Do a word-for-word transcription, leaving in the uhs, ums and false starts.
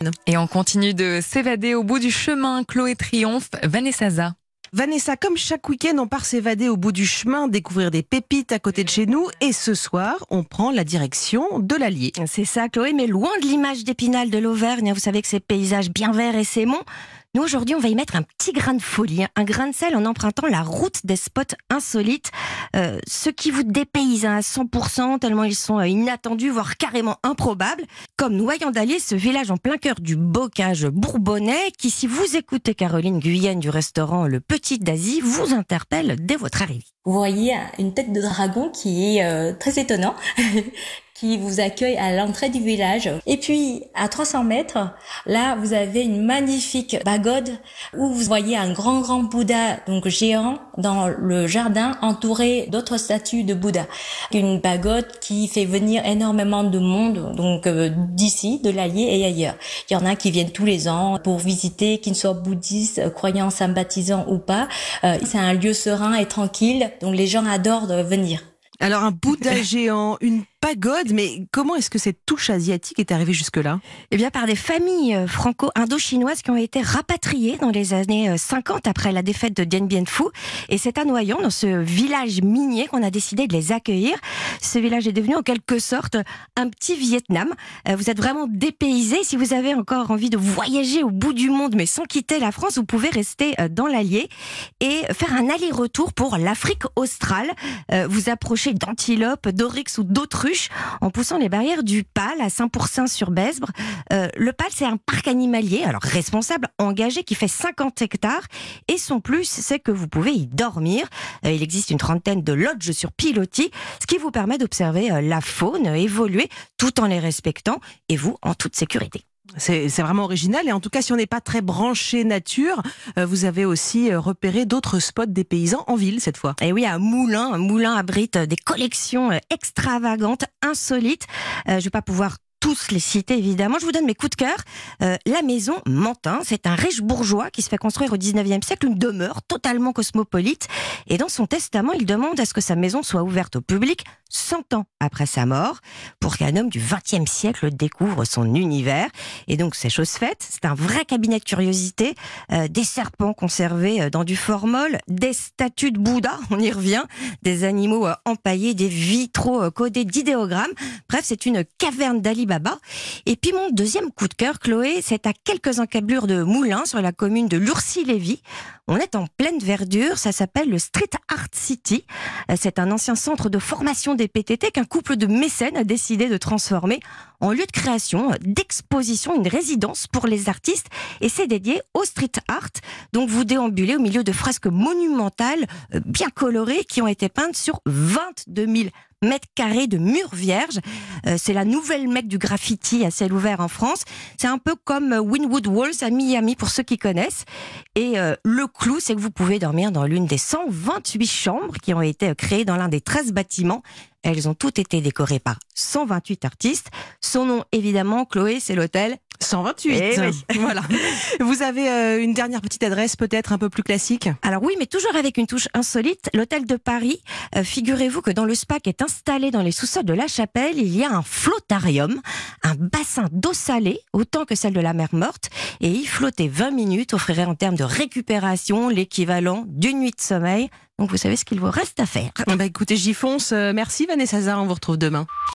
Et on continue de s'évader au bout du chemin. Chloé triomphe, Vanessa Za. Vanessa, comme chaque week-end, on part s'évader au bout du chemin, découvrir des pépites à côté de chez nous. Et ce soir, on prend la direction de l'Allier. C'est ça, Chloé, mais loin de l'image d'Épinal de l'Auvergne. Vous savez que ces paysages bien verts et ces monts. Nous, aujourd'hui, on va y mettre un petit grain de folie, un grain de sel en empruntant la route des spots insolites. Euh, ceux qui vous dépaysent à cent pour cent, tellement ils sont inattendus, voire carrément improbables. Comme Noyant d'Allier, ce village en plein cœur du bocage bourbonnais, qui, si vous écoutez Caroline Guyenne du restaurant Le Petit d'Asie, vous interpelle dès votre arrivée. Vous voyez une tête de dragon qui est euh, très étonnant. qui vous accueille à l'entrée du village. Et puis, à trois cents mètres, là, vous avez une magnifique pagode où vous voyez un grand, grand Bouddha, donc géant, dans le jardin, entouré d'autres statues de Bouddha. Une pagode qui fait venir énormément de monde, donc euh, d'ici, de l'Allier et ailleurs. Il y en a qui viennent tous les ans pour visiter, qu'ils soient bouddhistes, croyants, sympathisants ou pas. Euh, c'est un lieu serein et tranquille, donc les gens adorent venir. Alors un Bouddha géant, une pagode, mais comment est-ce que cette touche asiatique est arrivée jusque-là ? Eh bien, par des familles franco-indo-chinoises qui ont été rapatriées dans les années cinquante après la défaite de Dien Bien Phu. Et c'est à Noyant, dans ce village minier, qu'on a décidé de les accueillir. Ce village est devenu en quelque sorte un petit Vietnam. Vous êtes vraiment dépaysés. Si vous avez encore envie de voyager au bout du monde, mais sans quitter la France, vous pouvez rester dans l'Allier et faire un aller-retour pour l'Afrique australe. Vous approchez d'antilopes, d'oryx ou d'autruches en poussant les barrières du Pal à Saint-Pourçain-sur-Besbre. Euh, le Pal, c'est un parc animalier, alors responsable, engagé, qui fait cinquante hectares. Et son plus, c'est que vous pouvez y dormir. Euh, il existe une trentaine de lodges sur pilotis, ce qui vous permet d'observer euh, la faune évoluer tout en les respectant, et vous, en toute sécurité. C'est, c'est vraiment original, et en tout cas, si on n'est pas très branché nature, euh, vous avez aussi euh, repéré d'autres spots des paysans en ville cette fois. Et oui, à Moulins, un moulin abrite des collections extravagantes, insolites. Euh, je ne vais pas pouvoir tous les citer, évidemment. Je vous donne mes coups de cœur. Euh, la maison Mantin, c'est un riche bourgeois qui se fait construire au dix-neuvième siècle une demeure totalement cosmopolite. Et dans son testament, il demande à ce que sa maison soit ouverte au public cent ans après sa mort, pour qu'un homme du vingtième siècle découvre son univers. Et donc, c'est chose faite. C'est un vrai cabinet de curiosité. Euh, des serpents conservés dans du formol, des statues de Bouddha, on y revient, des animaux empaillés, des vitraux codés d'idéogrammes. Bref, c'est une caverne d'Ali Baba. Et puis mon deuxième coup de cœur, Chloé, c'est à quelques encablures de Moulins, sur la commune de Lurcy-Lévis. On est en pleine verdure, ça s'appelle le Street Art City. C'est un ancien centre de formation des P T T qu'un couple de mécènes a décidé de transformer en lieu de création, d'exposition, une résidence pour les artistes. Et c'est dédié au street art. Donc vous déambulez au milieu de fresques monumentales, bien colorées, qui ont été peintes sur vingt-deux mille mètres carrés de murs vierges. Euh, c'est la nouvelle mecque du graffiti à ciel ouvert en France. C'est un peu comme Wynwood Walls à Miami pour ceux qui connaissent. Et euh, le clou, c'est que vous pouvez dormir dans l'une des cent vingt-huit chambres qui ont été créées dans l'un des treize bâtiments. Elles ont toutes été décorées par cent vingt-huit artistes. Son nom, évidemment, Chloé, c'est l'hôtel cent vingt-huit. Eh oui. Voilà. Vous avez euh, une dernière petite adresse, peut-être un peu plus classique ? Alors oui, mais toujours avec une touche insolite. L'hôtel de Paris. Euh, figurez-vous que dans le spa qui est installé dans les sous-sols de la Chapelle, il y a un flottarium, un bassin d'eau salée, autant que celle de la mer Morte. Et y flotter vingt minutes offrirait en termes de récupération l'équivalent d'une nuit de sommeil. Donc vous savez ce qu'il vous reste à faire. Bah écoutez, j'y fonce. Merci Vanessa Za, on vous retrouve demain.